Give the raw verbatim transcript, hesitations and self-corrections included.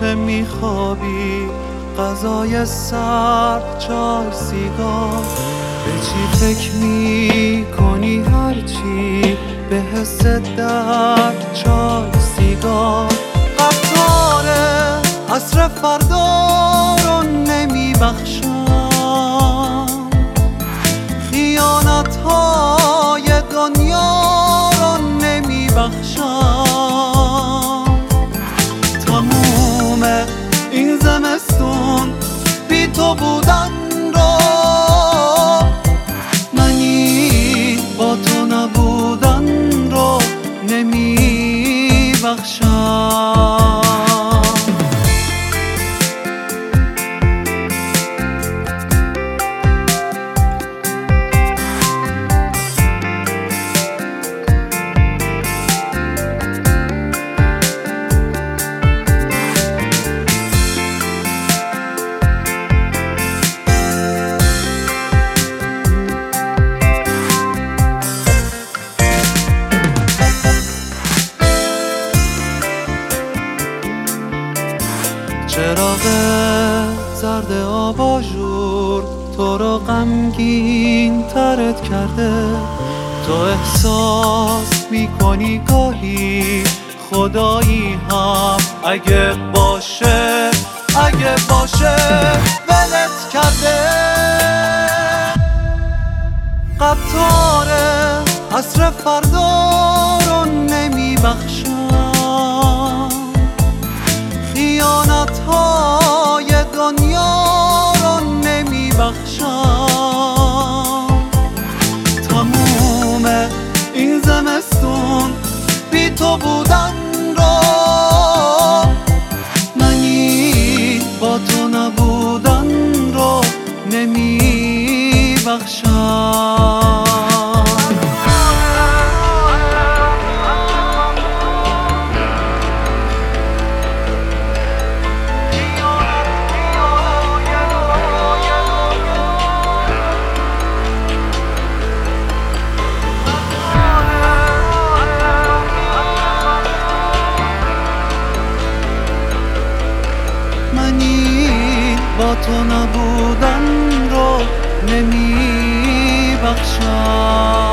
که میخوابی، غذای سرد، چای، سیگار. به چی فکر میکنی هرچی به حس درد، چای، سیگار. قطار عصر فردا رو نمیبخشم، خیانت های دنیا رو نمیبخشم. تموم این زمستون بی تو بودن رو، منی با تو نبودن رو نمیبخشم. چراغ زرد آباژور تو رو غمگین ترت کرده. تو احساس میکنی گاهی خدایی هم اگه باشه، اگه باشه ولت کرده. قطار عصر فردا رو نمیبخشم، خیانت های دنیا رو نمیبخشم. تموم این زمستون بی تو بودن رو، منی با تو نبودن رو نمیبخشم. منی با تو نبودن رو نمیبخشم.